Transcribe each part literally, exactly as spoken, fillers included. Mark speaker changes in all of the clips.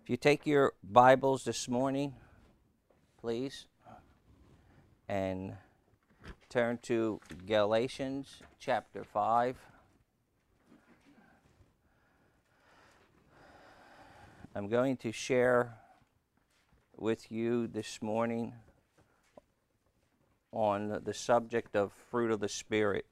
Speaker 1: If you take your Bibles this morning, please, and turn to Galatians chapter five. I'm going to share with you this morning on the subject of fruit of the Spirit.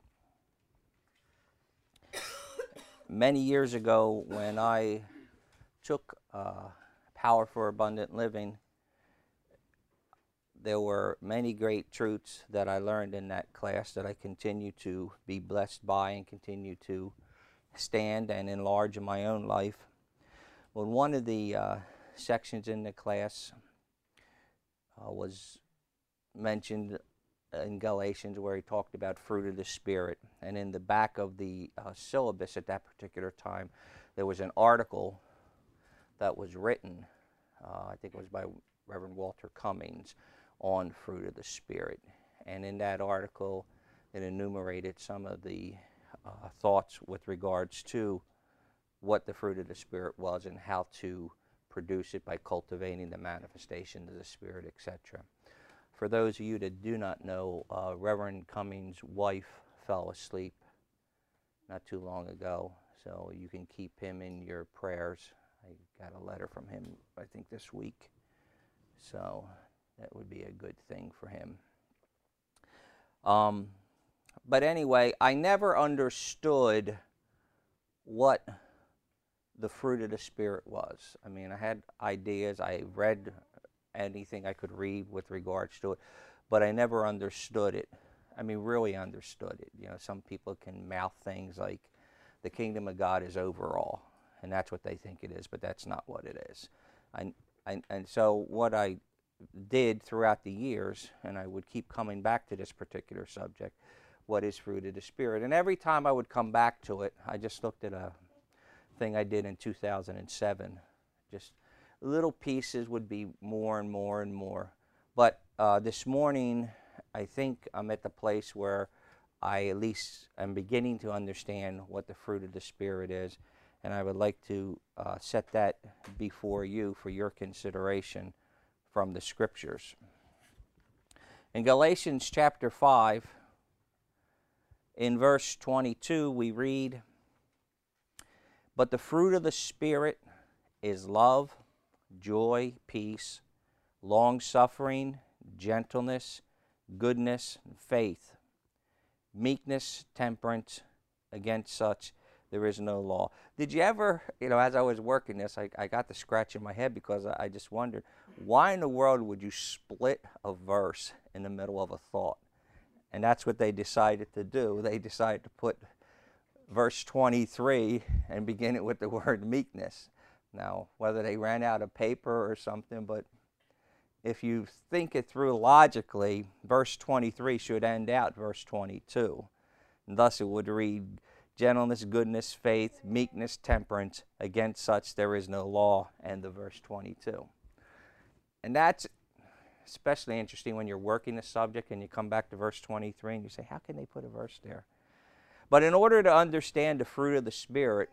Speaker 1: Many years ago, when I took uh, Power for Abundant Living, there were many great truths that I learned in that class that I continue to be blessed by and continue to stand and enlarge in my own life. Well, one of the uh, sections in the class uh, was mentioned in Galatians, where he talked about fruit of the Spirit. And in the back of the uh, syllabus at that particular time, there was an article that was written, uh, I think it was by Reverend Walter Cummings, on fruit of the Spirit. And in that article, it enumerated some of the uh, thoughts with regards to what the fruit of the Spirit was and how to produce it by cultivating the manifestation of the Spirit, et cetera. For those of you that do not know, uh, Reverend Cummings' wife fell asleep not too long ago, so you can keep him in your prayers. I got a letter from him, I think, this week, so that would be a good thing for him. Um, but anyway, I never understood what the fruit of the Spirit was. I mean, I had ideas, I read anything I could read with regards to it, but I never understood it. I mean, really understood it. You know, some people can mouth things like, the kingdom of God is overall, and that's what they think it is, but that's not what it is. I, I, and so what I did throughout the years, and I would keep coming back to this particular subject, what is fruit of the Spirit? And every time I would come back to it, I just looked at a thing I did in two thousand seven. Just little pieces would be more and more and more. But uh, this morning, I think I'm at the place where I at least am beginning to understand what the fruit of the Spirit is, and I would like to uh, set that before you for your consideration from the Scriptures. In Galatians chapter five, in verse twenty-two, we read, "But the fruit of the Spirit is love, joy, peace, long-suffering, gentleness, goodness, faith, meekness, temperance. Against such there is no law." Did you ever, you know, as I was working this, I, I got to scratch in my head because I, I just wondered, why in the world would you split a verse in the middle of a thought? And that's what they decided to do. They decided to put verse twenty-three and begin it with the word meekness. Now, whether they ran out of paper or something, but if you think it through logically, verse twenty-three should end out verse twenty-two. And thus it would read, gentleness, goodness, faith, meekness, temperance. Against such there is no law. End of verse twenty-two. And that's especially interesting when you're working the subject and you come back to verse twenty-three and you say, how can they put a verse there? But in order to understand the fruit of the Spirit,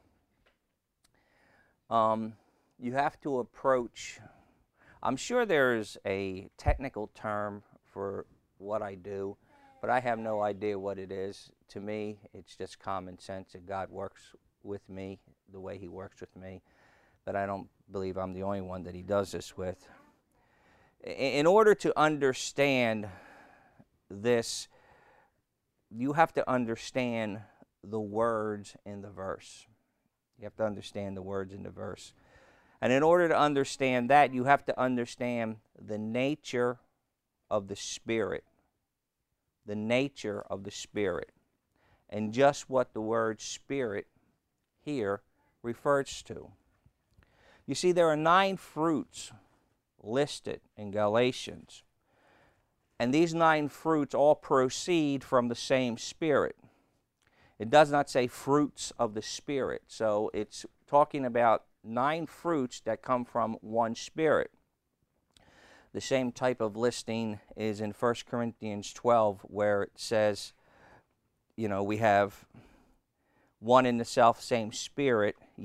Speaker 1: um, you have to approach, I'm sure there's a technical term for what I do, but I have no idea what it is. To me, it's just common sense that God works with me the way He works with me, but I don't believe I'm the only one that He does this with. In order to understand this, you have to understand the words in the verse. You have to understand the words in the verse. And in order to understand that, you have to understand the nature of the Spirit. The nature of the Spirit. And just what the word Spirit here refers to. You see, there are nine fruits listed in Galatians. And these nine fruits all proceed from the same Spirit. It does not say fruits of the Spirit. So it's talking about nine fruits that come from one Spirit. The same type of listing is in First Corinthians twelve, where it says, you know, we have one in the self same Spirit, yet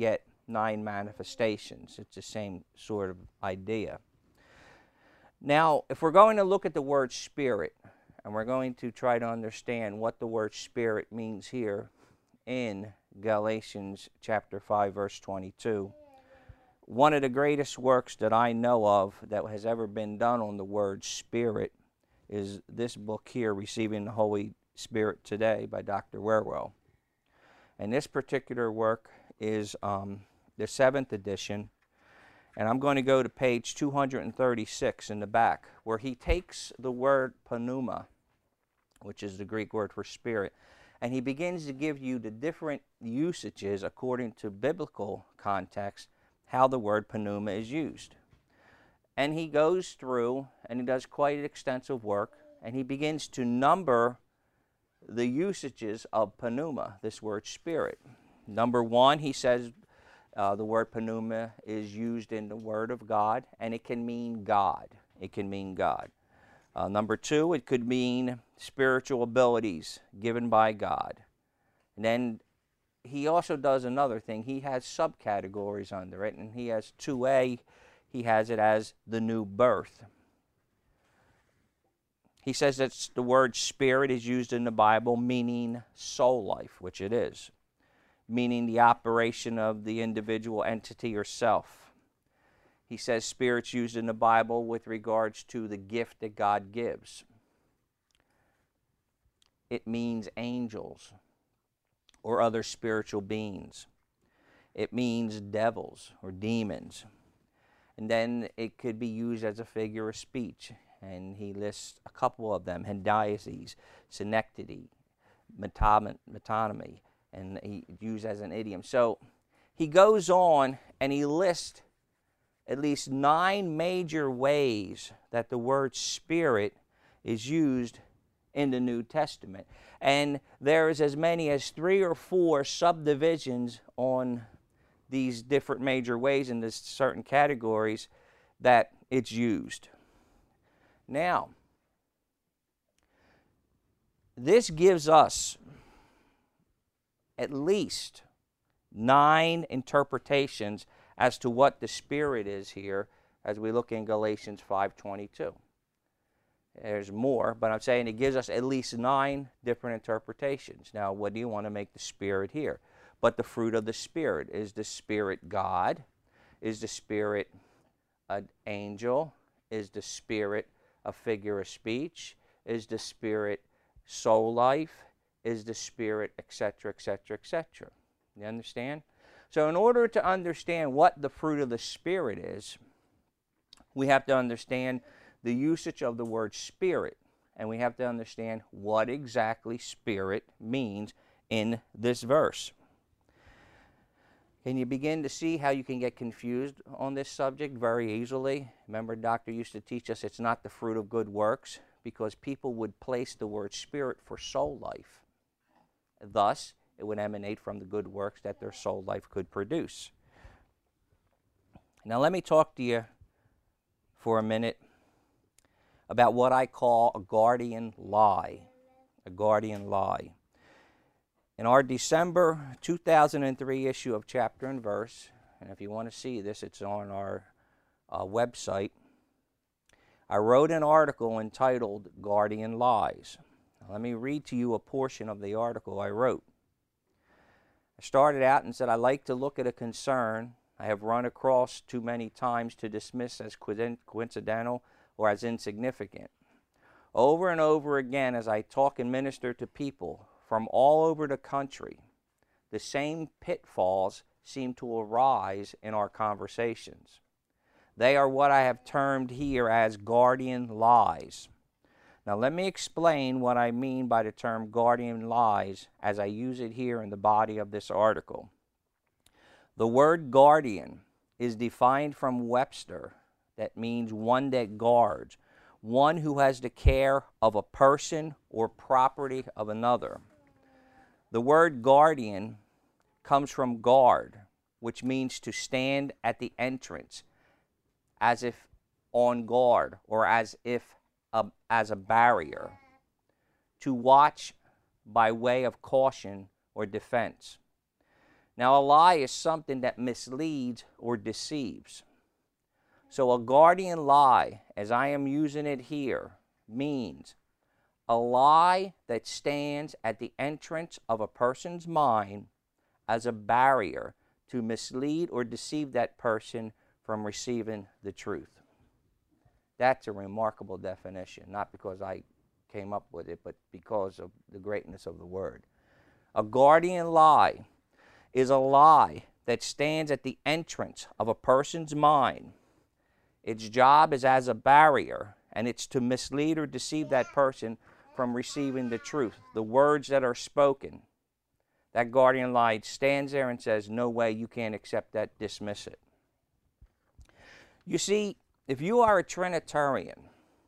Speaker 1: nine manifestations. It's the same sort of idea. Now, if we're going to look at the word spirit, and we're going to try to understand what the word spirit means here in Galatians chapter five, verse twenty-two, one of the greatest works that I know of that has ever been done on the word spirit is this book here, Receiving the Holy Spirit Today, by Doctor Wierwille. And this particular work is um, the seventh edition, and I'm going to go to page two hundred thirty-six in the back, where he takes the word pneuma, which is the Greek word for spirit, and he begins to give you the different usages according to biblical context, how the word pneuma is used. And he goes through, and he does quite extensive work, and he begins to number the usages of pneuma, this word spirit. Number one, he says uh, the word pneuma is used in the Word of God, and it can mean God. It can mean God. Uh, number two, it could mean spiritual abilities given by God. And then he also does another thing. He has subcategories under it, and he has two A, he has it as the new birth. He says that the word spirit is used in the Bible meaning soul life, which it is, meaning the operation of the individual entity or self. He says spirit's used in the Bible with regards to the gift that God gives. It means angels or other spiritual beings. It means devils or demons. And then it could be used as a figure of speech. And he lists a couple of them: hendiasis, synecdoche, metonymy, and he used as an idiom. So he goes on and he lists at least nine major ways that the word spirit is used in the New Testament. And there is as many as three or four subdivisions on these different major ways in this certain categories that it's used. Now, this gives us at least nine interpretations as to what the Spirit is here as we look in Galatians five twenty-two. There's more, but I'm saying it gives us at least nine different interpretations. Now, what do you want to make the Spirit here? But the fruit of the Spirit. Is the Spirit God? Is the Spirit an angel? Is the Spirit a figure of speech? Is the Spirit soul life? Is the Spirit, et cetera, et cetera, et cetera? You understand? So in order to understand what the fruit of the Spirit is, we have to understand the usage of the word spirit, and we have to understand what exactly spirit means in this verse. Can you begin to see how you can get confused on this subject very easily? Remember, Doctor used to teach us it's not the fruit of good works, because people would place the word spirit for soul life. Thus, it would emanate from the good works that their soul life could produce. Now let me talk to you for a minute about what I call a guardian lie. A guardian lie. In our December two thousand three issue of Chapter and Verse, and if you want to see this, it's on our uh, website, I wrote an article entitled Guardian Lies. Now, let me read to you a portion of the article I wrote. I started out and said, I like to look at a concern I have run across too many times to dismiss as coincidental or as insignificant. Over and over again, as I talk and minister to people from all over the country, the same pitfalls seem to arise in our conversations. They are what I have termed here as guardian lies. Now let me explain what I mean by the term guardian lies as I use it here in the body of this article. The word guardian is defined from Webster. That means one that guards, one who has the care of a person or property of another. The word guardian comes from guard, which means to stand at the entrance, as if on guard, or as if a, as a barrier, to watch by way of caution or defense. Now, a lie is something that misleads or deceives. So a guardian lie, as I am using it here, means a lie that stands at the entrance of a person's mind as a barrier to mislead or deceive that person from receiving the truth. That's a remarkable definition, not because I came up with it, but because of the greatness of the word. A guardian lie is a lie that stands at the entrance of a person's mind. Its job is as a barrier, and it's to mislead or deceive that person from receiving the truth, the words that are spoken. That guardian lie stands there and says, no way, you can't accept that, dismiss it. You see, if you are a Trinitarian,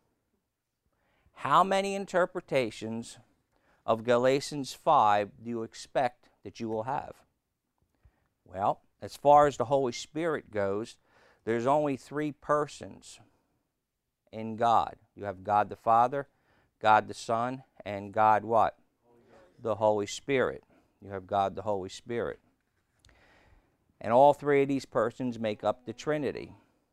Speaker 1: how many interpretations of Galatians five do you expect that you will have? Well, as far as the Holy Spirit goes, there's only three persons in God. You have God the Father, God the Son, and God what? The Holy Spirit. You have God the Holy Spirit. And all three of these persons make up the Trinity.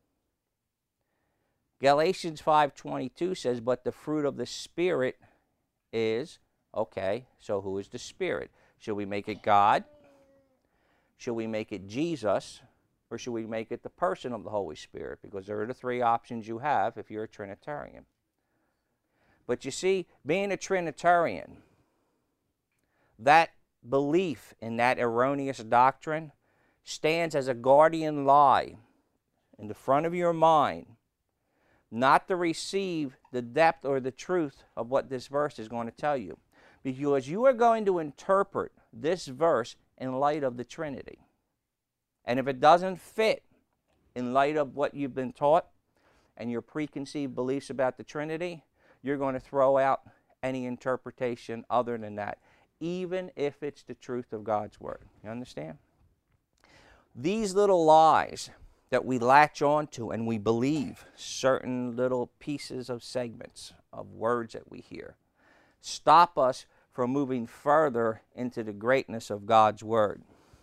Speaker 1: Galatians five twenty-two says, but the fruit of the Spirit is, okay, so who is the Spirit? Should we make it God? Should we make it Jesus? Or should we make it the person of the Holy Spirit? Because there are the three options you have if you're a Trinitarian. But you see, being a Trinitarian, that belief in that erroneous doctrine stands as a guardian lie in the front of your mind, not to receive the depth or the truth of what this verse is going to tell you. Because you are going to interpret this verse in light of the Trinity. And if it doesn't fit in light of what you've been taught and your preconceived beliefs about the Trinity, you're going to throw out any interpretation other than that, even if it's the truth of God's Word. You understand? These little lies that we latch onto and we believe, certain little pieces of segments of words that we hear, stop us from moving further into the greatness of God's Word.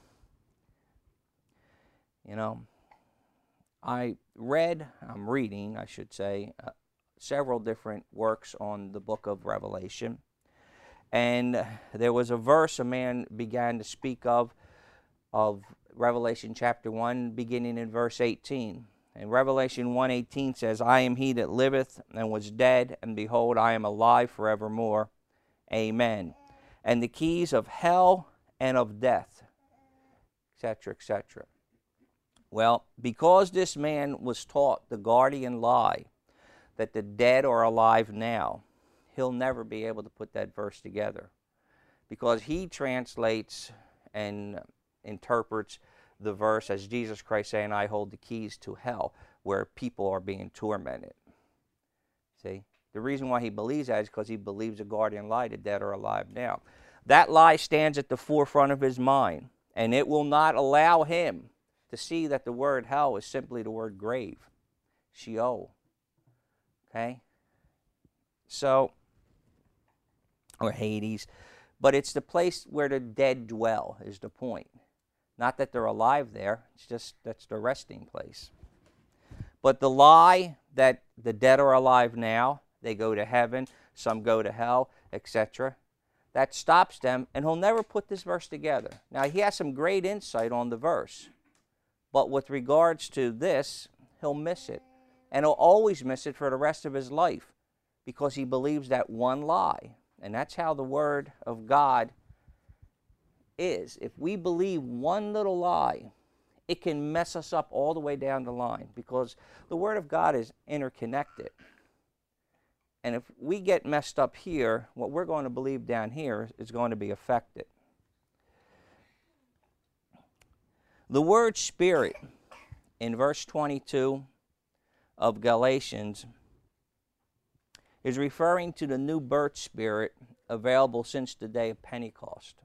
Speaker 1: You know, I read, I'm reading, I should say, uh, several different works on the book of Revelation. And there was a verse a man began to speak of, of Revelation chapter one, beginning in verse eighteen. And Revelation one eighteen says, I am he that liveth and was dead, and behold, I am alive forevermore. Amen. And the keys of hell and of death, et cetera, et cetera. Well, because this man was taught the guardian lie that the dead are alive now, he'll never be able to put that verse together, because he translates and interprets the verse as Jesus Christ saying, I hold the keys to hell, where people are being tormented. See? The reason why he believes that is because he believes a guardian lie, the dead are alive now. That lie stands at the forefront of his mind, and it will not allow him to see that the word hell is simply the word grave, Sheol. Okay? So, or Hades. But it's the place where the dead dwell, is the point. Not that they're alive there, it's just that's the resting place. But the lie that the dead are alive now, they go to heaven, some go to hell, et cetera, that stops them, and he'll never put this verse together. Now, he has some great insight on the verse, but with regards to this, he'll miss it. And he'll always miss it for the rest of his life, because he believes that one lie. And that's how the Word of God is. If we believe one little lie, it can mess us up all the way down the line, because the Word of God is interconnected. And if we get messed up here, what we're going to believe down here is going to be affected. The word Spirit in verse twenty-two of Galatians is referring to the new birth spirit available since the day of Pentecost.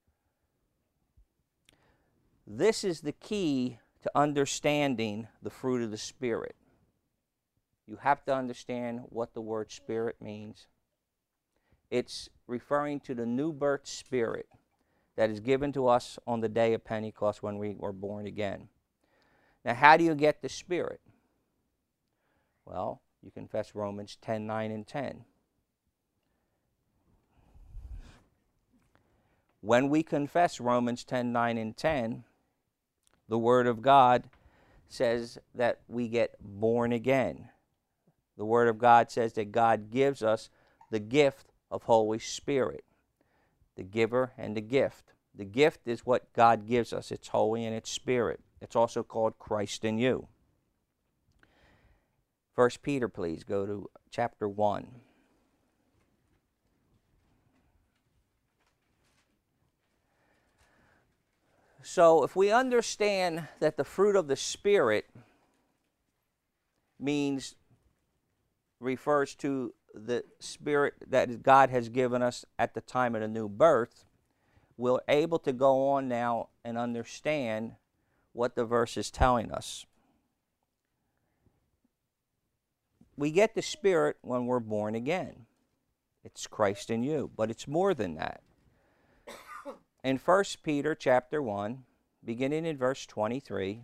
Speaker 1: This is the key to understanding the fruit of the Spirit. You have to understand what the word Spirit means. It's referring to the new birth spirit that is given to us on the day of Pentecost when we were born again. Now, how do you get the Spirit? Well, you confess Romans ten, nine, and ten. When we confess Romans ten, nine, and ten, the Word of God says that we get born again. The Word of God says that God gives us the gift of Holy Spirit, the giver and the gift. The gift is what God gives us. It's holy and it's spirit. It's also called Christ in you. First Peter, please, go to chapter one. So if we understand that the fruit of the Spirit means, refers to the Spirit that God has given us at the time of the new birth, we're able to go on now and understand what the verse is telling us. We get the Spirit when we're born again. It's Christ in you, but it's more than that. In First Peter chapter one, beginning in verse twenty-three,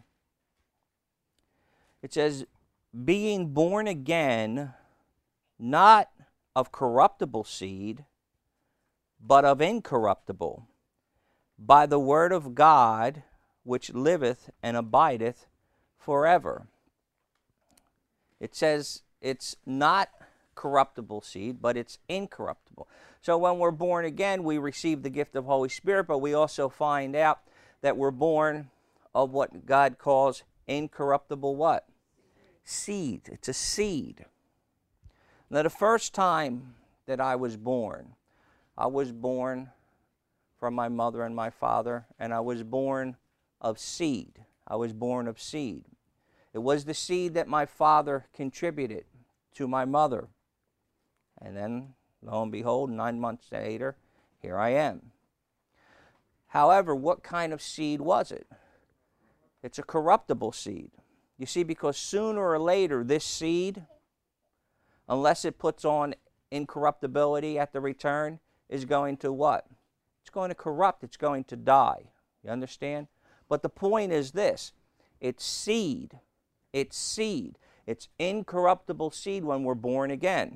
Speaker 1: it says, being born again, not of corruptible seed, but of incorruptible, by the word of God, which liveth and abideth forever. It says it's not corruptible seed, but it's incorruptible. So when we're born again, we receive the gift of Holy Spirit, but we also find out that we're born of what God calls incorruptible what? Seed. It's a seed. Now, the first time that I was born, I was born from my mother and my father, and I was born of seed. I was born of seed. It was the seed that my father contributed to my mother. And then, lo and behold, nine months later, here I am. However, what kind of seed was it? It's a corruptible seed. You see, because sooner or later, this seed, unless it puts on incorruptibility at the return, is going to what? It's going to corrupt. It's going to die. You understand? But the point is this. It's seed. It's seed. It's incorruptible seed when we're born again.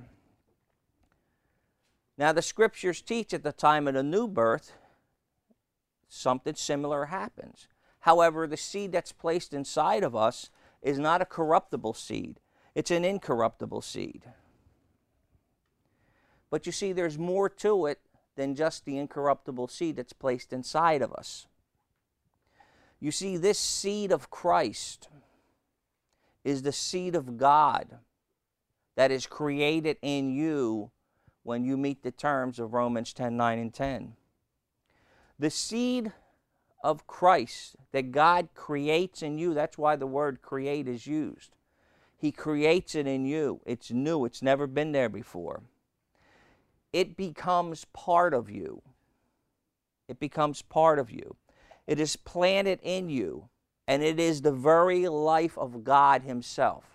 Speaker 1: Now, the Scriptures teach at the time of the new birth, something similar happens. However, the seed that's placed inside of us is not a corruptible seed. It's an incorruptible seed. But you see, there's more to it than just the incorruptible seed that's placed inside of us. You see, this seed of Christ is the seed of God that is created in you when you meet the terms of Romans ten, nine, and ten. The seed of Christ that God creates in you, that's why the word create is used. He creates it in you. It's new. It's never been there before. It becomes part of you. It becomes part of you. It is planted in you, and it is the very life of God Himself.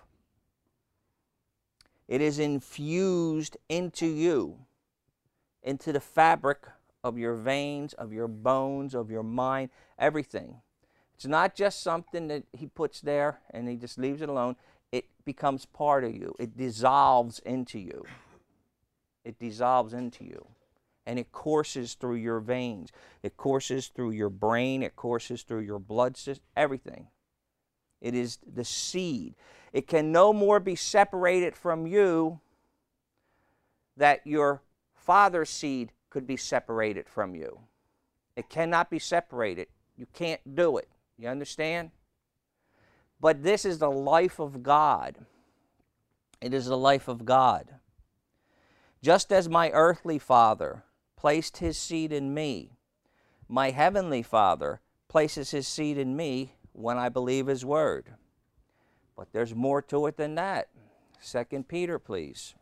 Speaker 1: It is infused into you, into the fabric of your veins, of your bones, of your mind, everything. It's not just something that He puts there and He just leaves it alone. It becomes part of you. It dissolves into you. It dissolves into you. And it courses through your veins. It courses through your brain. It courses through your blood system, everything. It is the seed. It can no more be separated from you that your father's seed could be separated from you. It cannot be separated. You can't do it. You understand? But this is the life of God. It is the life of God. Just as my earthly father placed his seed in me, my heavenly Father places His seed in me when I believe His word. But there's more to it than that. Second Peter, please.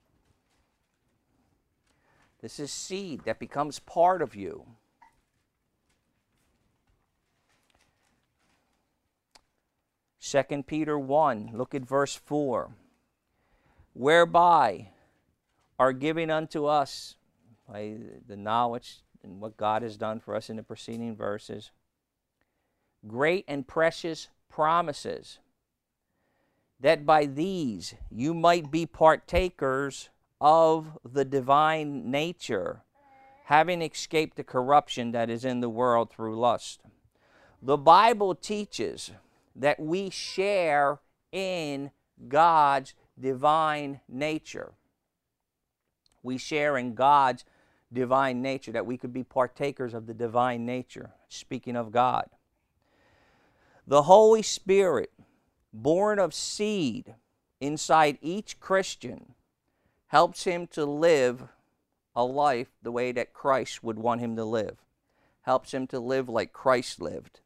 Speaker 1: This is seed that becomes part of you. Second Peter one, look at verse four. Whereby are given unto us by the knowledge and what God has done for us in the preceding verses. Great and precious promises, that by these you might be partakers of the divine nature, having escaped the corruption that is in the world through lust. The Bible teaches that we share in God's divine nature. We share in God's divine nature, that we could be partakers of the divine nature, speaking of God. The Holy Spirit, born of seed inside each Christian, helps him to live a life the way that Christ would want him to live. Helps him to live like Christ lived.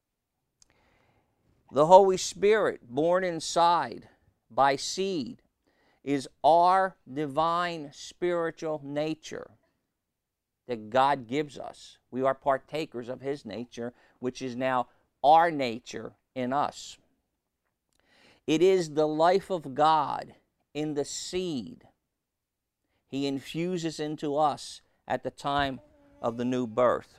Speaker 1: The Holy Spirit, born inside by seed, is our divine spiritual nature that God gives us. We are partakers of his nature, which is now our nature in us. It is the life of God in the seed he infuses into us at the time of the new birth.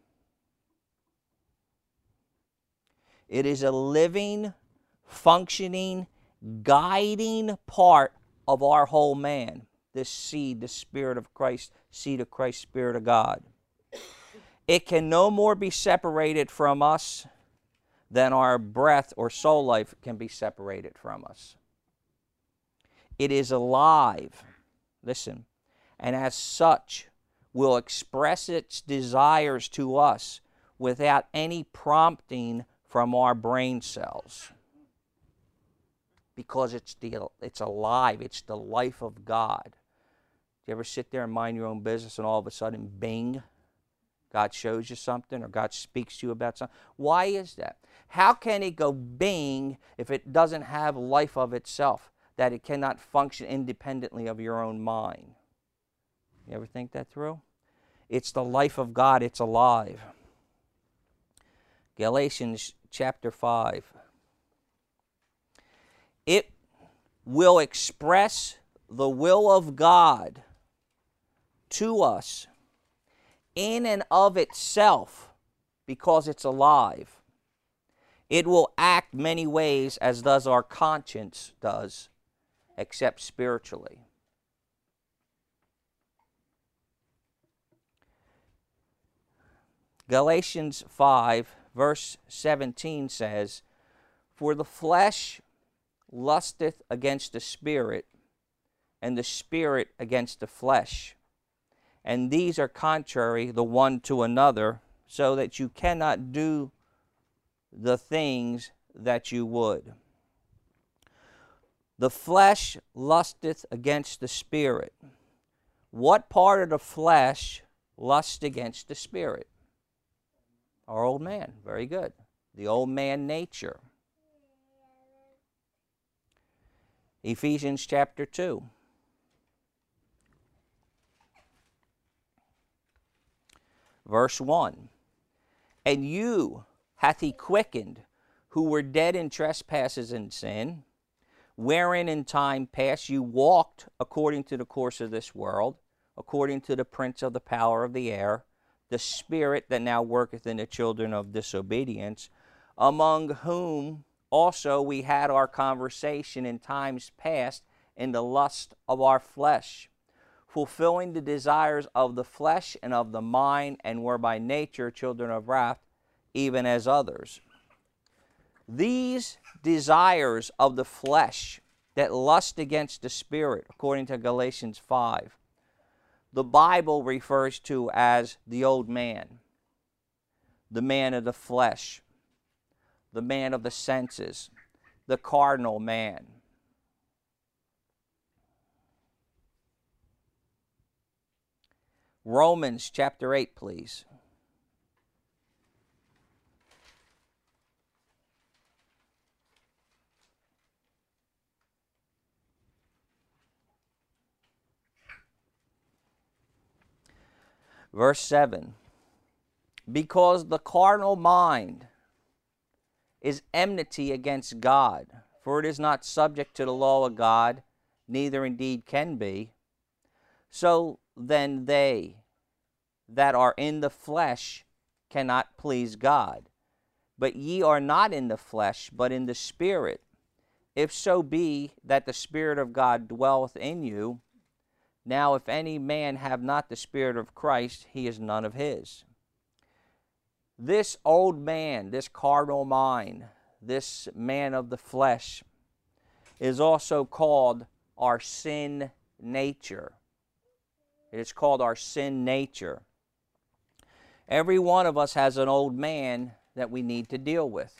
Speaker 1: It is a living, functioning, guiding part of our whole man. This seed, the Spirit of Christ, seed of Christ, Spirit of God. It can no more be separated from us than our breath or soul life can be separated from us. It is alive, listen, and as such will express its desires to us without any prompting from our brain cells. Because it's the it's alive, it's the life of God. Do you ever sit there and mind your own business and all of a sudden, bing, God shows you something or God speaks to you about something? Why is that? How can it go bing if it doesn't have life of itself, that it cannot function independently of your own mind? You ever think that through? It's the life of God, it's alive. Galatians chapter five. It will express the will of God to us in and of itself because it's alive. It will act many ways as does our conscience does, except spiritually. Galatians five, verse seventeen says, "For the flesh lusteth against the Spirit, and the Spirit against the flesh. And these are contrary the one to another, so that you cannot do the things that you would." The flesh lusteth against the Spirit. What part of the flesh lusts against the Spirit? Our old man. Very good. The old man nature. Ephesians chapter two. Verse one. "And you hath he quickened, who were dead in trespasses and sin, wherein in time past you walked according to the course of this world, according to the prince of the power of the air, the spirit that now worketh in the children of disobedience, among whom also we had our conversation in times past in the lust of our flesh, fulfilling the desires of the flesh and of the mind, and were by nature children of wrath, even as others." These desires of the flesh that lust against the Spirit, according to Galatians five, the Bible refers to as the old man, the man of the flesh, the man of the senses, the carnal man. Romans chapter eight, please. Verse seven. "Because the carnal mind is enmity against God, for it is not subject to the law of God, neither indeed can be. So then they that are in the flesh cannot please God. But ye are not in the flesh, but in the Spirit, if so be that the Spirit of God dwelleth in you. Now if any man have not the Spirit of Christ, he is none of his. This old man, this carnal mind, this man of the flesh, is also called our sin nature. It is called our sin nature. Every one of us has an old man that we need to deal with.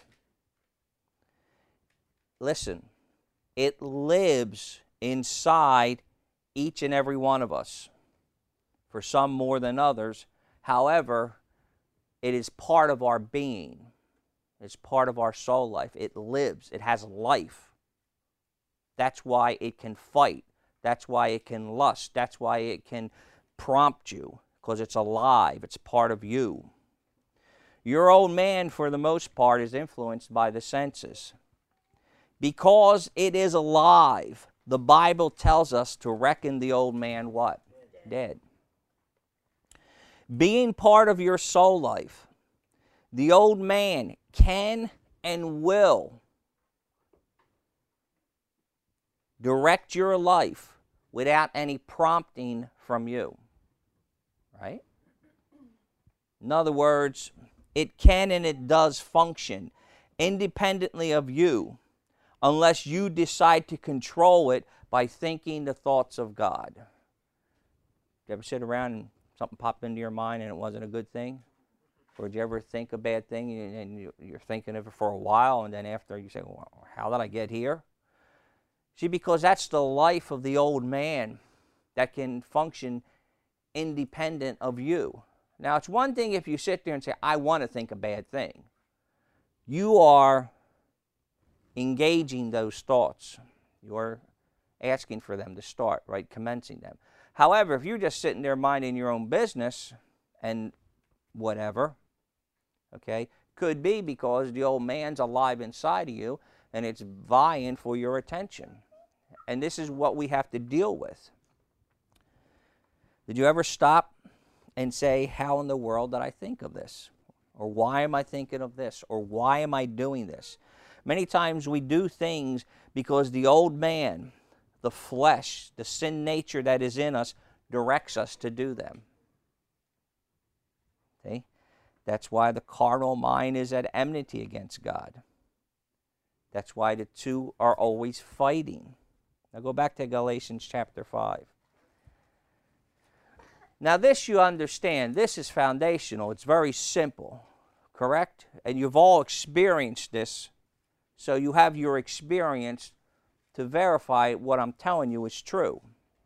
Speaker 1: Listen, it lives inside each and every one of us, for some more than others. However, it is part of our being. It's part of our soul life. It lives. It has life. That's why it can fight. That's why it can lust. That's why it can prompt you, because it's alive. It's part of you. Your old man, for the most part, is influenced by the senses. Because it is alive, the Bible tells us to reckon the old man what? Dead. Dead. Being part of your soul life, the old man can and will direct your life without any prompting from you. Right? In other words, it can and it does function independently of you unless you decide to control it by thinking the thoughts of God. Did you ever sit around and something popped into your mind and it wasn't a good thing? Or did you ever think a bad thing and you're thinking of it for a while and then after you say, well, how did I get here? See, because that's the life of the old man that can function independent of you. Now, it's one thing if you sit there and say, I want to think a bad thing. You are engaging those thoughts. You're asking for them to start, right? Commencing them. However, if you're just sitting there minding your own business and whatever, okay, could be because the old man's alive inside of you and it's vying for your attention. And this is what we have to deal with. Did you ever stop and say, how in the world did I think of this? Or why am I thinking of this? Or why am I doing this? Many times we do things because the old man, the flesh, the sin nature that is in us, directs us to do them. See? That's why the carnal mind is at enmity against God. That's why the two are always fighting. Now go back to Galatians chapter five. Now this you understand, this is foundational. It's very simple, correct? And you've all experienced this, so you have your experience to verify what I'm telling you is true.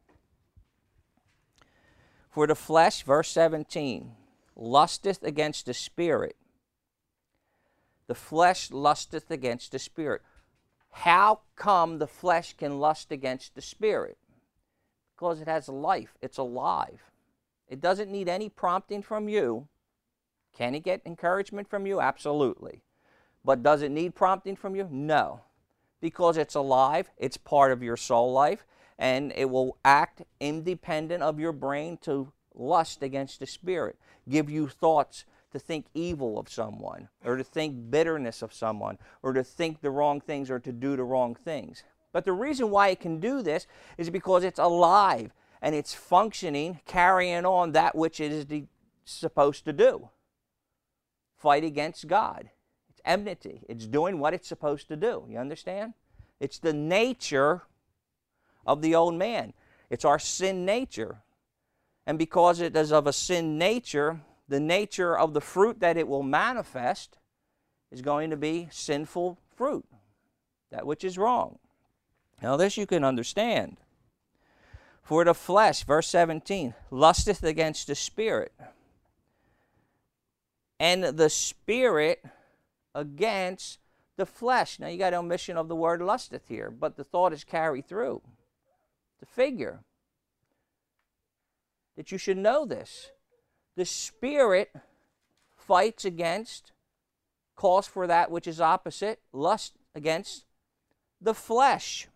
Speaker 1: For the flesh, verse seventeen, lusteth against the spirit. The flesh lusteth against the spirit. How come the flesh can lust against the spirit? Because it has life. It's alive. It doesn't need any prompting from you. Can it get encouragement from you? Absolutely. But does it need prompting from you? No. Because it's alive, it's part of your soul life, and it will act independent of your brain to lust against the spirit, give you thoughts to think evil of someone, or to think bitterness of someone, or to think the wrong things, or to do the wrong things. But the reason why it can do this is because it's alive, and it's functioning, carrying on that which it is supposed to do. Fight against God. It's enmity. It's doing what it's supposed to do. You understand? It's the nature of the old man. It's our sin nature. And because it is of a sin nature, the nature of the fruit that it will manifest is going to be sinful fruit, that which is wrong. Now this you can understand. For the flesh, verse seventeen, lusteth against the spirit, and the spirit against the flesh. Now you got omission of the word lusteth here, but the thought is carried through. The figure. That you should know this. The spirit fights against, calls for that which is opposite, lust against the flesh.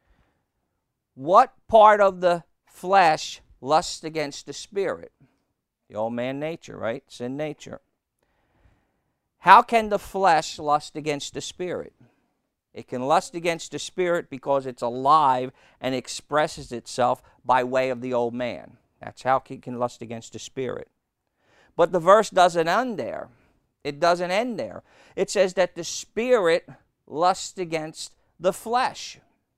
Speaker 1: What part of the flesh lusts against the spirit? The old man nature, right? Sin nature. How can the flesh lust against the spirit? It can lust against the spirit because it's alive and expresses itself by way of the old man. That's how it can lust against the spirit. But the verse doesn't end there. It doesn't end there. It says that the spirit lusts against the flesh.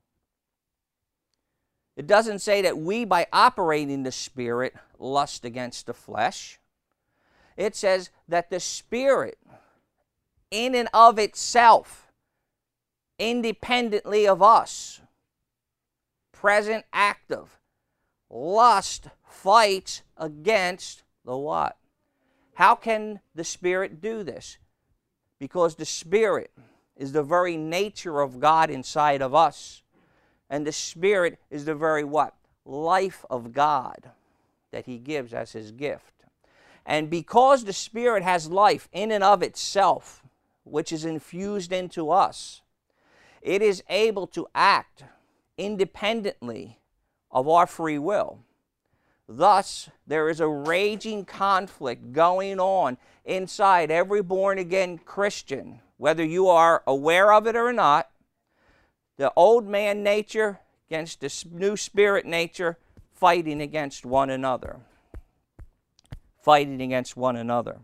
Speaker 1: It doesn't say that we, by operating the spirit, lust against the flesh. It says that the spirit, in and of itself, independently of us, present, active, lust fights against the what? How can the spirit do this? Because the spirit is the very nature of God inside of us. And the spirit is the very what? Life of God that he gives as his gift. And because the spirit has life in and of itself, which is infused into us, it is able to act independently of our free will. Thus, there is a raging conflict going on inside every born-again Christian, whether you are aware of it or not. The old man nature against the new spirit nature fighting against one another. Fighting against one another.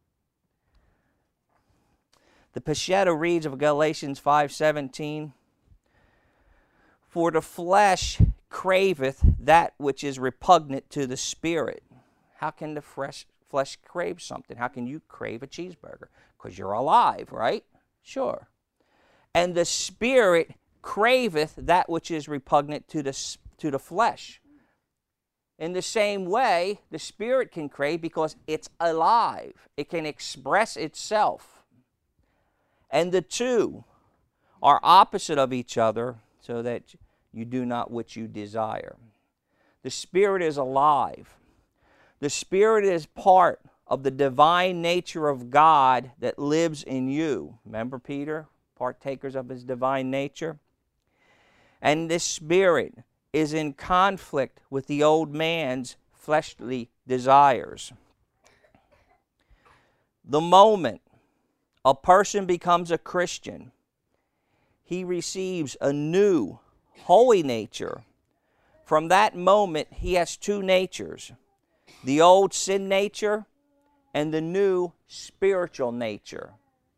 Speaker 1: The Peshitta reads of Galatians five seventeen, "For the flesh craveth that which is repugnant to the spirit." How can the fresh flesh crave something? How can you crave a cheeseburger? Because you're alive, right? Sure. And the spirit craveth that which is repugnant to the, to the flesh. In the same way, the spirit can crave because it's alive. It can express itself. And the two are opposite of each other, so that you do not what you desire. The spirit is alive. The spirit is part of the divine nature of God that lives in you. Remember Peter? Partakers of his divine nature. And this spirit is in conflict with the old man's fleshly desires. The moment a person becomes a Christian, he receives a new holy nature. From that moment, he has two natures, the old sin nature and the new spiritual nature.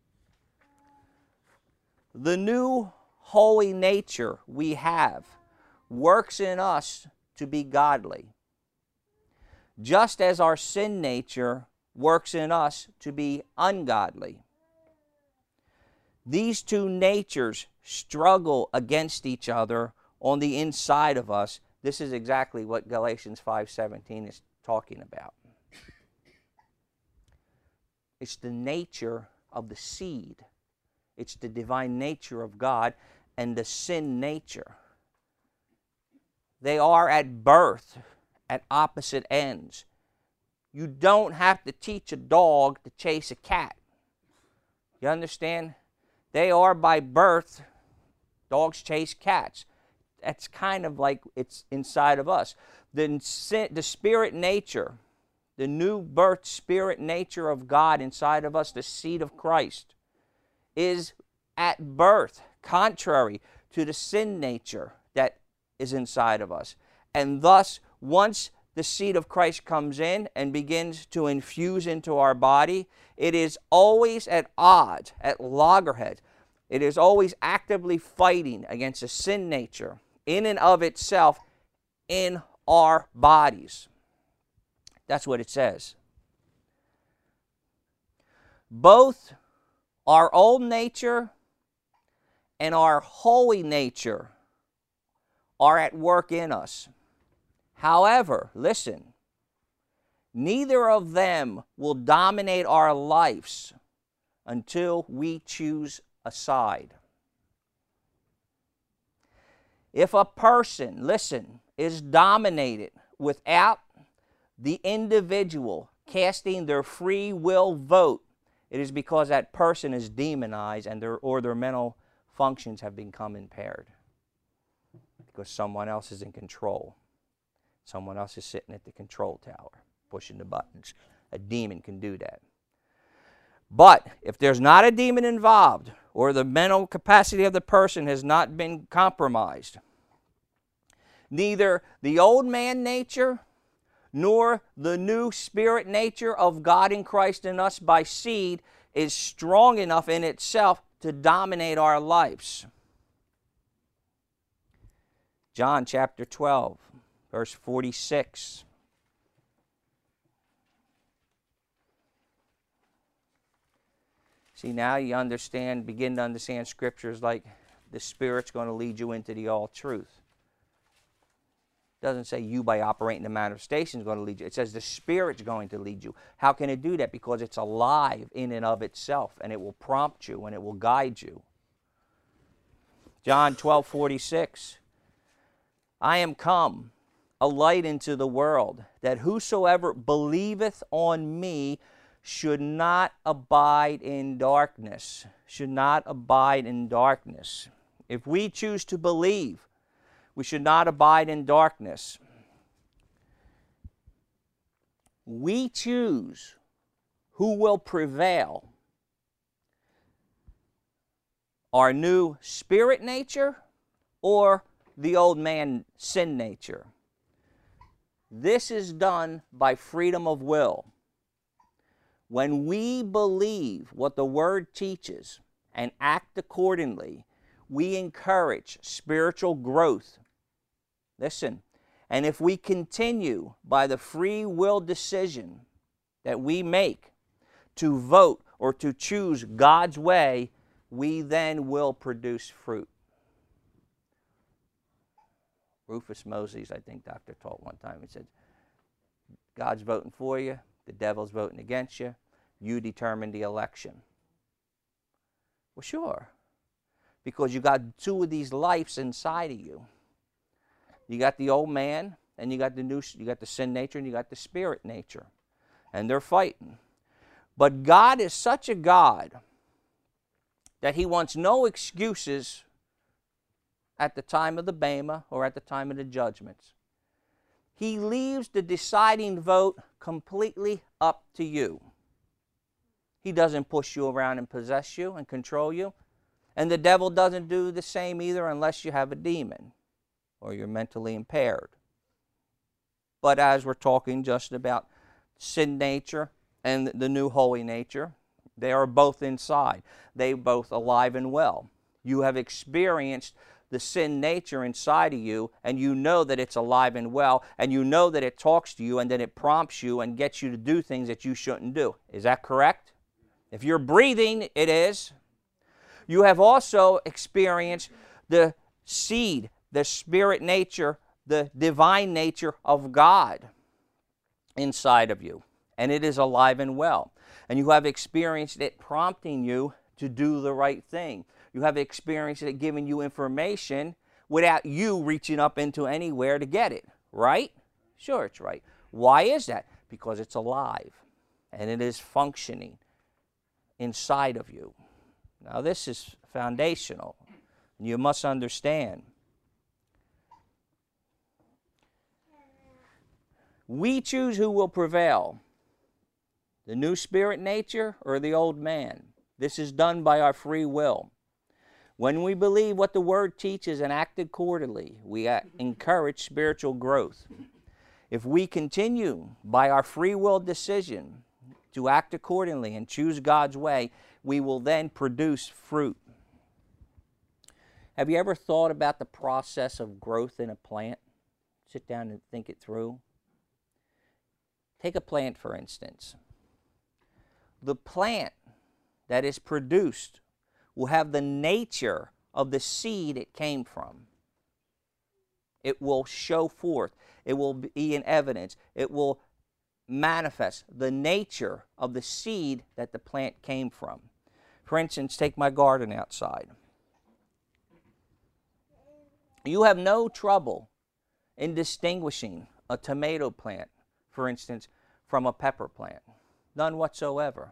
Speaker 1: The new holy nature we have works in us to be godly, just as our sin nature works in us to be ungodly. These two natures struggle against each other on the inside of us. This is exactly what Galatians five seventeen is talking about. It's the nature of the seed. It's the divine nature of God and the sin nature. They are at birth at opposite ends. You don't have to teach a dog to chase a cat. You understand? They are by birth, dogs chase cats. That's kind of like it's inside of us. The, the spirit nature, the new birth spirit nature of God inside of us, the seed of Christ, is at birth contrary to the sin nature that is inside of us. And thus, once the seed of Christ comes in and begins to infuse into our body, it is always at odds, at loggerheads. It is always actively fighting against the sin nature in and of itself in our bodies. That's what it says. Both our old nature and our holy nature are at work in us. However, listen, neither of them will dominate our lives until we choose a side. If a person, listen, is dominated without the individual casting their free will vote, it is because that person is demonized and their, or their mental functions have become impaired. Because someone else is in control. Someone else is sitting at the control tower. pushing the buttons. A demon can do that. But if there's not a demon involved, or the mental capacity of the person has not been compromised, neither the old man nature nor the new spirit nature of God in Christ in us by seed is strong enough in itself to dominate our lives. John chapter twelve, verse forty-six. See, now you understand, begin to understand scriptures like the Spirit's going to lead you into the all truth. It doesn't say you by operating the manifestation is going to lead you. It says the Spirit's going to lead you. How can it do that? Because it's alive in and of itself, and it will prompt you, and it will guide you. John twelve forty-six. I am come, a light into the world, that whosoever believeth on me should not abide in darkness. Should not abide in darkness. If we choose to believe, we should not abide in darkness. We choose who will prevail. Our new spirit nature or the old man sin nature. This is done by freedom of will. When we believe what the Word teaches and act accordingly, we encourage spiritual growth. Listen, and if we continue by the free will decision that we make to vote or to choose God's way, we then will produce fruit. Rufus Moses, I think Doctor taught one time, he said, God's voting for you, the devil's voting against you, you determine the election. Well, sure, because you got two of these lives inside of you. You got the old man, and you got the new, you got the sin nature, and you got the spirit nature, and they're fighting. But God is such a God that He wants no excuses at the time of the Bema or at the time of the judgments. He leaves the deciding vote completely up to you. He doesn't push you around and possess you and control you. And the devil doesn't do the same either unless you have a demon or you're mentally impaired. But as we're talking just about sin nature and the new holy nature, they are both inside. They both alive and well. You have experienced the sin nature inside of you, and you know that it's alive and well, and you know that it talks to you, and that it prompts you and gets you to do things that you shouldn't do. Is that correct? If you're breathing, it is. You have also experienced the seed, the spirit nature, the divine nature of God inside of you, and it is alive and well. And you have experienced it prompting you to do the right thing. You have experienced it giving you information without you reaching up into anywhere to get it, right? Sure, it's right. Why is that? Because it's alive, and it is functioning inside of you. Now, this is foundational, and you must understand. We choose who will prevail, the new spirit nature or the old man. This is done by our free will. When we believe what the Word teaches and act accordingly, we encourage spiritual growth. If we continue by our free will decision to act accordingly and choose God's way, we will then produce fruit. Have you ever thought about the process of growth in a plant? Sit down and think it through. Take a plant, for instance. The plant that is produced will have the nature of the seed it came from. It will show forth. It will be in evidence. It will manifest the nature of the seed that the plant came from. For instance, take my garden outside. You have no trouble in distinguishing a tomato plant, for instance, from a pepper plant. None whatsoever.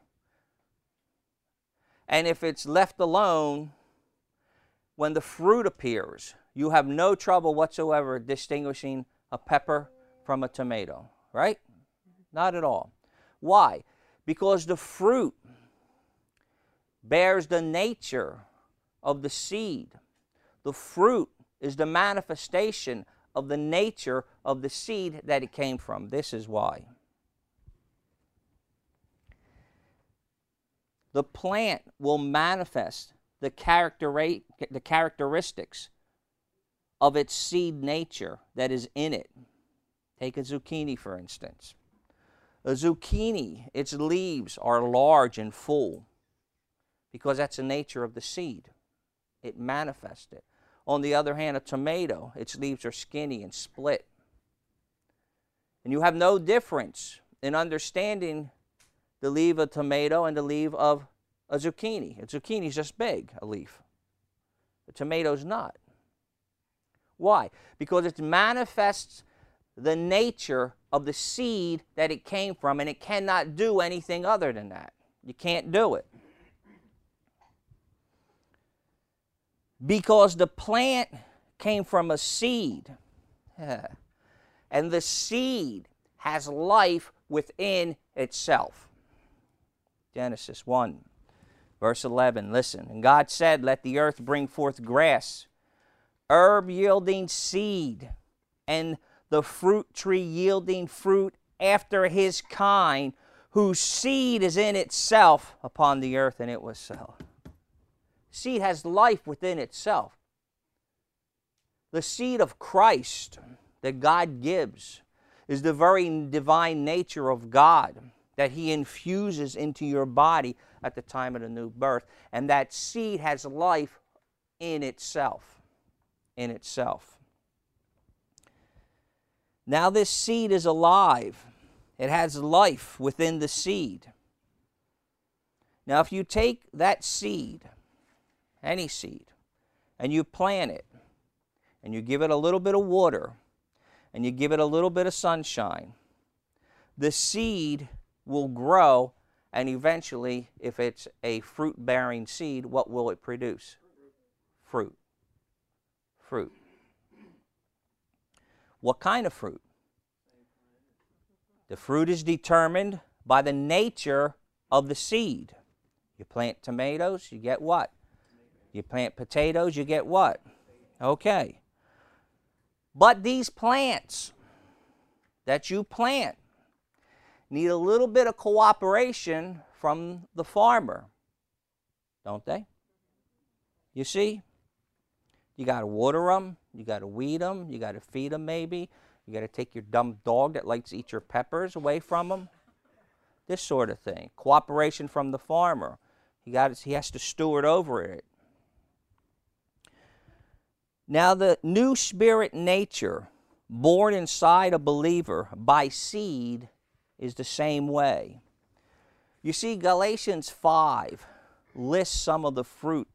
Speaker 1: And if it's left alone, when the fruit appears, you have no trouble whatsoever distinguishing a pepper from a tomato, right? Not at all. Why? Because the fruit bears the nature of the seed. The fruit is the manifestation of the nature of the seed that it came from. This is why. The plant will manifest the, characteri- the characteristics of its seed nature that is in it. Take a zucchini, for instance. A zucchini, its leaves are large and full because that's the nature of the seed. It manifests it. On the other hand, a tomato, its leaves are skinny and split. And you have no difference in understanding the leaf of a tomato and the leaf of a zucchini. A zucchini is just big, a leaf. A tomato's not. Why? Because it manifests the nature of the seed that it came from, and it cannot do anything other than that. You can't do it. Because the plant came from a seed, and the seed has life within itself. Genesis one, verse eleven, listen. And God said, let the earth bring forth grass, herb yielding seed, and the fruit tree yielding fruit after his kind, whose seed is in itself upon the earth, and it was so. Seed has life within itself. The seed of Christ that God gives is the very divine nature of God that he infuses into your body at the time of the new birth. And that seed has life in itself. In itself. Now this seed is alive. It has life within the seed. Now if you take that seed, any seed, and you plant it, and you give it a little bit of water, and you give it a little bit of sunshine, the seed will grow, and eventually, if it's a fruit-bearing seed, what will it produce? Fruit. Fruit. What kind of fruit? The fruit is determined by the nature of the seed. You plant tomatoes, you get what? You plant potatoes, you get what? Okay. But these plants that you plant need a little bit of cooperation from the farmer, don't they? You see? You got to water them, you got to weed them, you got to feed them maybe. You got to take your dumb dog that likes to eat your peppers away from them. This sort of thing. Cooperation from the farmer. He, got, he has to steward over it. Now the new spirit nature born inside a believer by seed is the same way. You see, Galatians five lists some of the fruit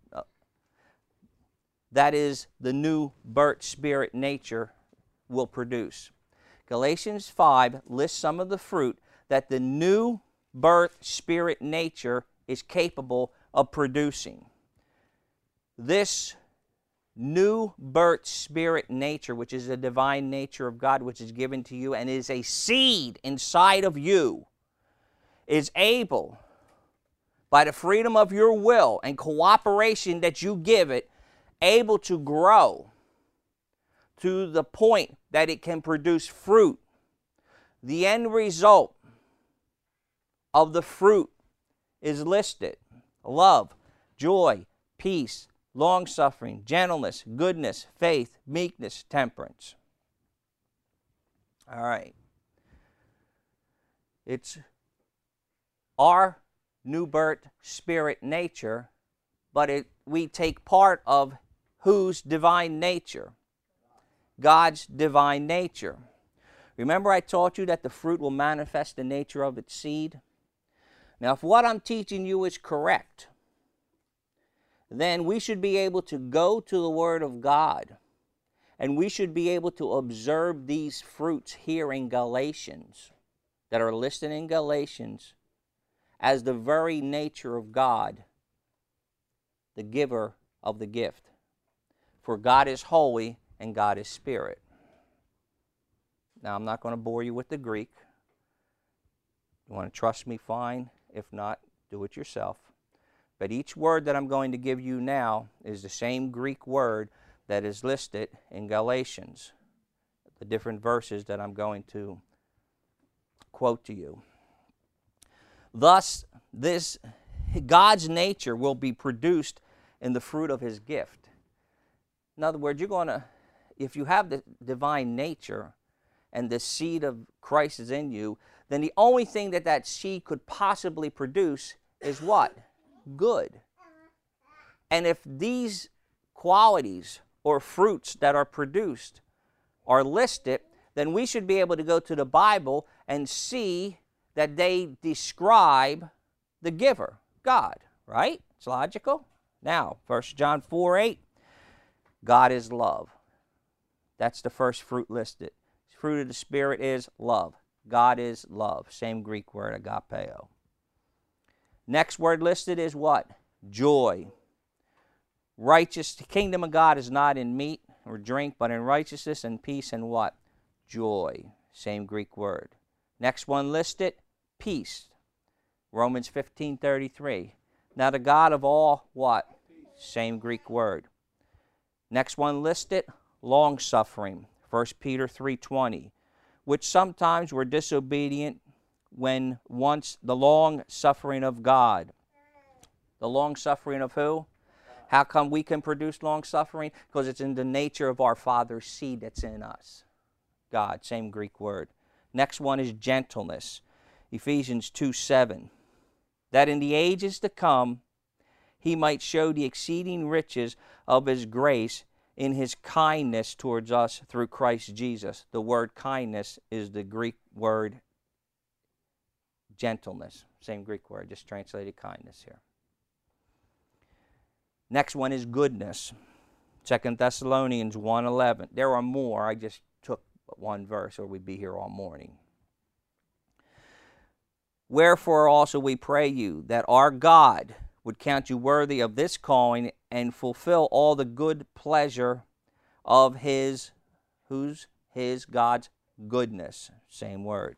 Speaker 1: that is the new birth spirit nature will produce. Galatians five lists some of the fruit that the new birth spirit nature is capable of producing. This new birth spirit nature, which is the divine nature of God, which is given to you and is a seed inside of you, is able, by the freedom of your will and cooperation that you give it, able to grow to the point that it can produce fruit. The end result of the fruit is listed: love, joy, peace, long-suffering, gentleness, goodness, faith, meekness, temperance. All right. It's our new birth spirit nature, but it, we take part of whose divine nature? God's divine nature. Remember I taught you that the fruit will manifest the nature of its seed? Now, if what I'm teaching you is correct, then we should be able to go to the Word of God, and we should be able to observe these fruits here in Galatians, that are listed in Galatians, as the very nature of God, the giver of the gift. For God is holy and God is spirit. Now, I'm not going to bore you with the Greek. You want to trust me? Fine. If not, do it yourself. But each word that I'm going to give you now is the same Greek word that is listed in Galatians, the different verses that I'm going to quote to you. Thus, this God's nature will be produced in the fruit of his gift. In other words, you're going to, if you have the divine nature and the seed of Christ is in you, then the only thing that that seed could possibly produce is what? Good. And if these qualities or fruits that are produced are listed, then we should be able to go to the Bible and see that they describe the giver, God, right? It's logical. Now, First John four eight, God is love. That's the first fruit listed. Fruit of the Spirit is love. God is love. Same Greek word, agapeo. Next word listed is what? Joy. Righteous, the kingdom of God is not in meat or drink, but in righteousness and peace and what? Joy. Same Greek word. Next one listed, peace. Romans fifteen thirty-three. Now the God of all what? Same Greek word. Next one listed, long-suffering. First Peter three twenty. Which sometimes were disobedient when once the long-suffering of God. The long-suffering of who? How come we can produce long-suffering? Because it's in the nature of our Father's seed that's in us. God, same Greek word. Next one is gentleness. Ephesians two seven. That in the ages to come he might show the exceeding riches of his grace in his kindness towards us through Christ Jesus. The word kindness is the Greek word gentleness. Same Greek word, just translated kindness here. Next one is goodness. Second Thessalonians one eleven. There are more. I just took one verse or we'd be here all morning. Wherefore also we pray you that our God would count you worthy of this calling and fulfill all the good pleasure of his, whose? His, God's goodness. Same word.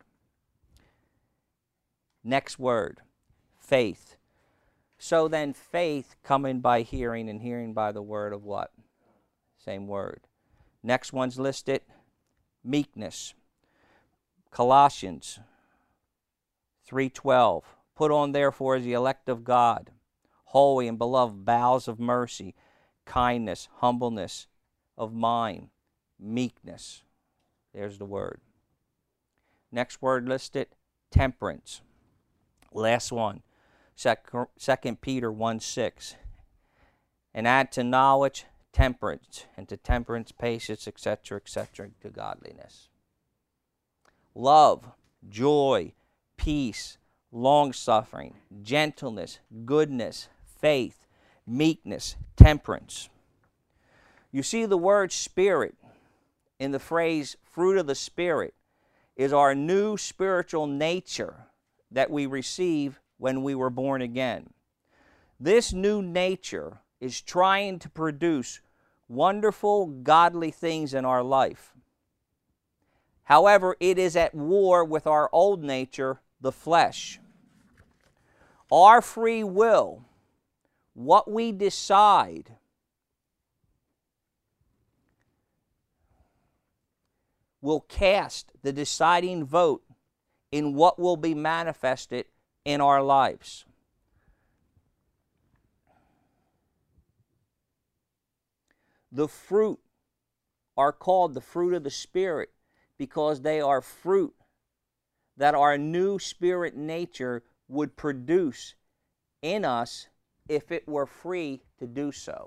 Speaker 1: Next word, faith. So then faith coming by hearing and hearing by the word of what? Same word. Next one's listed, meekness. Colossians three twelve. Put on therefore as the elect of God, holy and beloved, bowels of mercy, kindness, humbleness of mind, meekness. There's the word. Next word listed, temperance. Last one, Second Peter one six. And add to knowledge temperance, and to temperance patience, et cetera, et cetera, to godliness. Love, joy, peace, long-suffering, gentleness, goodness, faith, meekness, temperance. You see the word Spirit in the phrase fruit of the Spirit is our new spiritual nature that we receive when we were born again. This new nature is trying to produce wonderful, godly things in our life. However, it is at war with our old nature, the flesh. Our free will, what we decide, will cast the deciding vote in what will be manifested in our lives. The fruit are called the fruit of the Spirit because they are fruit that our new spirit nature would produce in us if it were free to do so.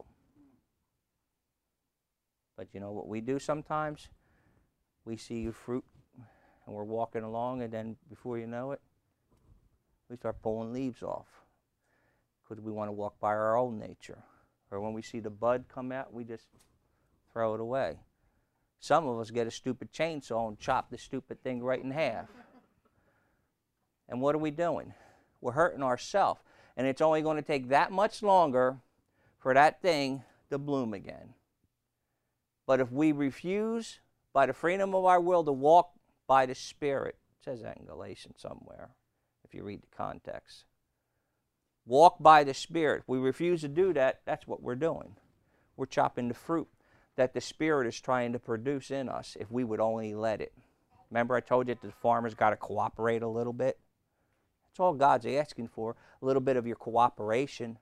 Speaker 1: But you know what we do sometimes? We see fruit and we're walking along, and then before you know it, we start pulling leaves off because we want to walk by our own nature. Or when we see the bud come out, we just throw it away. Some of us get a stupid chainsaw and chop the stupid thing right in half. And what are we doing? We're hurting ourselves. And it's only going to take that much longer for that thing to bloom again. But if we refuse, by the freedom of our will, to walk by the Spirit, it says that in Galatians somewhere. if you read the context. Walk by the Spirit. If we refuse to do that, that's what we're doing. We're chopping the fruit that the Spirit is trying to produce in us if we would only let it. Remember I told you that the farmer's got to cooperate a little bit? That's all God's asking for, a little bit of your cooperation.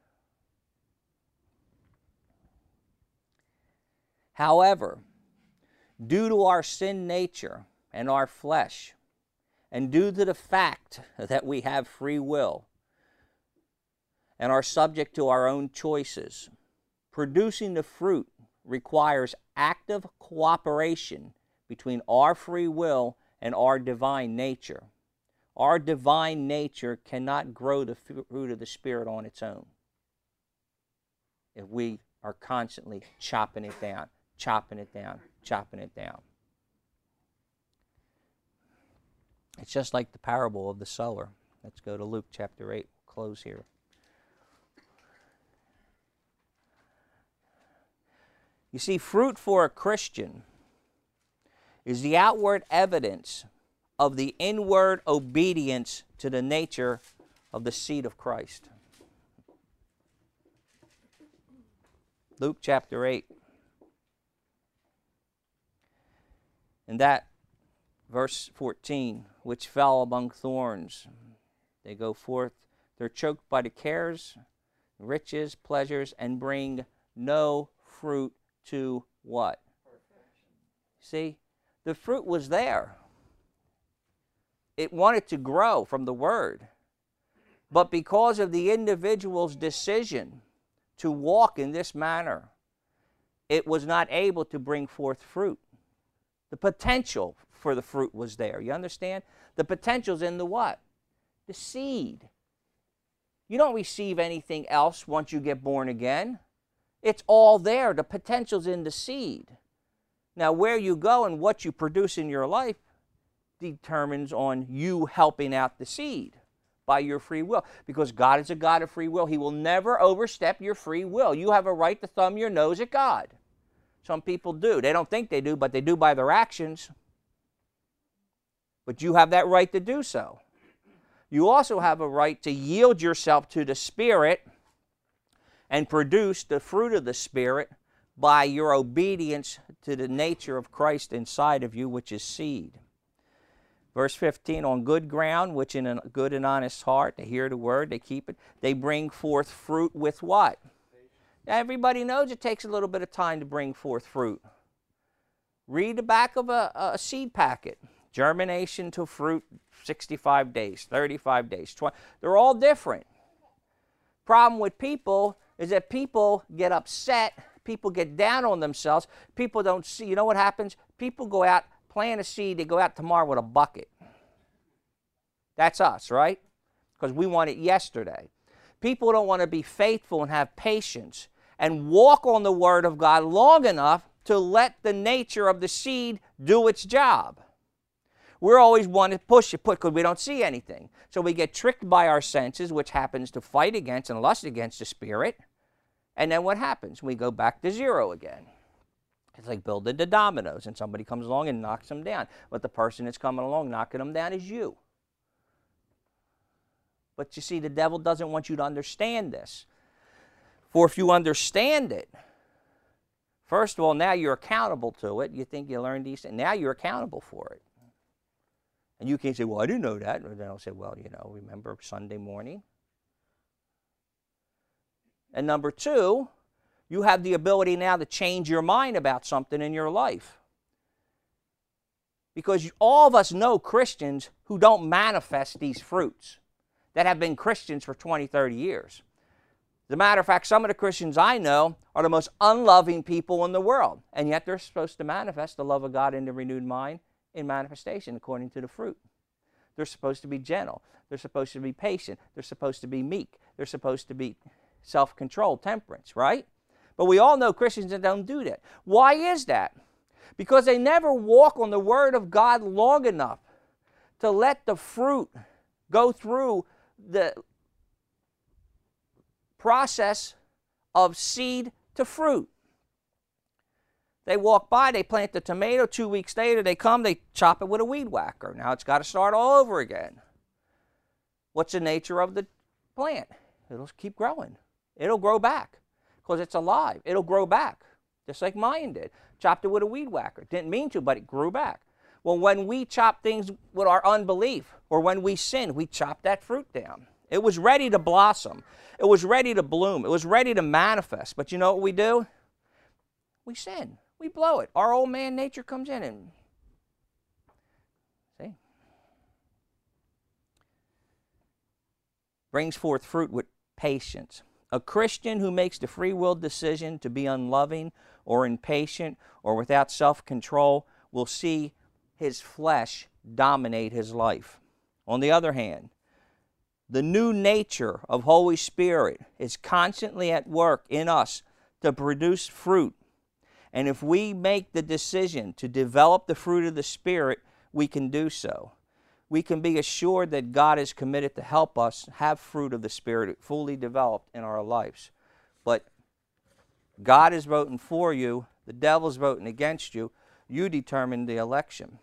Speaker 1: However, due to our sin nature and our flesh, and due to the fact that we have free will and are subject to our own choices, producing the fruit requires active cooperation between our free will and our divine nature. Our divine nature cannot grow the fruit of the Spirit on its own if we are constantly chopping it down, chopping it down, chopping it down. It's just like the parable of the sower. Let's go to Luke chapter eight. We'll close here. You see, fruit for a Christian is the outward evidence of the inward obedience to the nature of the seed of Christ. Luke chapter eight. And that, verse fourteen, which fell among thorns. They go forth, they're choked by the cares, riches, pleasures, and bring no fruit to what? Perfection. See, the fruit was there. It wanted to grow from the Word. But because of the individual's decision to walk in this manner, it was not able to bring forth fruit. The potential for the fruit was there. You understand? The potential's in the what? The seed. You don't receive anything else once you get born again. It's all there. The potential's in the seed. Now, where you go and what you produce in your life determines on you helping out the seed by your free will. Because God is a God of free will. He will never overstep your free will. You have a right to thumb your nose at God. Some people do. They don't think they do, but they do by their actions. But you have that right to do so. You also have a right to yield yourself to the Spirit and produce the fruit of the Spirit by your obedience to the nature of Christ inside of you, which is seed. Verse fifteen, on good ground, which in a good and honest heart, they hear the word, they keep it, they bring forth fruit with what? Now, everybody knows it takes a little bit of time to bring forth fruit. Read the back of a, a seed packet. Germination to fruit, sixty-five days, thirty-five days, twenty. They're all different. Problem with people is that people get upset, people get down on themselves, people don't see, you know what happens? People go out, plant a seed, they go out tomorrow with a bucket. That's us, right? Because we want it yesterday. People don't want to be faithful and have patience and walk on the Word of God long enough to let the nature of the seed do its job. We're always wanting to push it, put because we don't see anything. So we get tricked by our senses, which happens to fight against and lust against the Spirit. And then what happens? We go back to zero again. It's like building the dominoes, and somebody comes along and knocks them down. But the person that's coming along knocking them down is you. But you see, the devil doesn't want you to understand this. For if you understand it, first of all, now you're accountable to it. You think you learned these things. Now you're accountable for it. And you can't say, well, I didn't know that. And then I'll say, well, you know, remember Sunday morning? And number two, you have the ability now to change your mind about something in your life. Because all of us know Christians who don't manifest these fruits, that have been Christians for twenty, thirty years. As a matter of fact, some of the Christians I know are the most unloving people in the world, and yet they're supposed to manifest the love of God in the renewed mind in manifestation according to the fruit. They're supposed to be gentle. They're supposed to be patient. They're supposed to be meek. They're supposed to be self-controlled, temperance, right? But we all know Christians that don't do that. Why is that? Because they never walk on the Word of God long enough to let the fruit go through the process of seed to fruit. They walk by, they plant the tomato, two weeks later they come, they chop it with a weed whacker. Now it's got to start all over again. What's the nature of the plant? It'll keep growing. It'll grow back because it's alive. It'll grow back, just like mine did. Chopped it with a weed whacker. Didn't mean to, but it grew back. Well, when we chop things with our unbelief, or when we sin, we chop that fruit down. It was ready to blossom. It was ready to bloom. It was ready to manifest. But you know what we do? We sin. We blow it. Our old man nature comes in and, see, brings forth fruit with patience. A Christian who makes the free will decision to be unloving or impatient or without self-control will see his flesh dominate his life. On the other hand, the new nature of Holy Spirit is constantly at work in us to produce fruit. And if we make the decision to develop the fruit of the Spirit, we can do so. We can be assured that God is committed to help us have fruit of the Spirit fully developed in our lives. But God is voting for you. The devil's voting against you. You determine the election.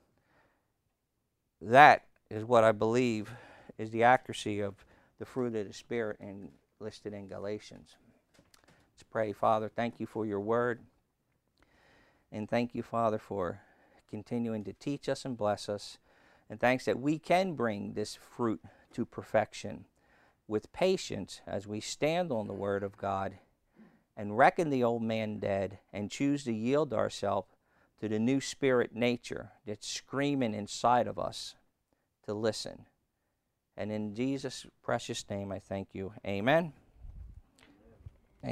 Speaker 1: That is what I believe is the accuracy of the fruit of the Spirit in, listed in Galatians. Let's pray. Father, thank you for your word. And thank you, Father, for continuing to teach us and bless us. And thanks that we can bring this fruit to perfection with patience as we stand on the word of God and reckon the old man dead and choose to yield ourselves to the new spirit nature that's screaming inside of us to listen. And in Jesus' precious name I thank you. Amen.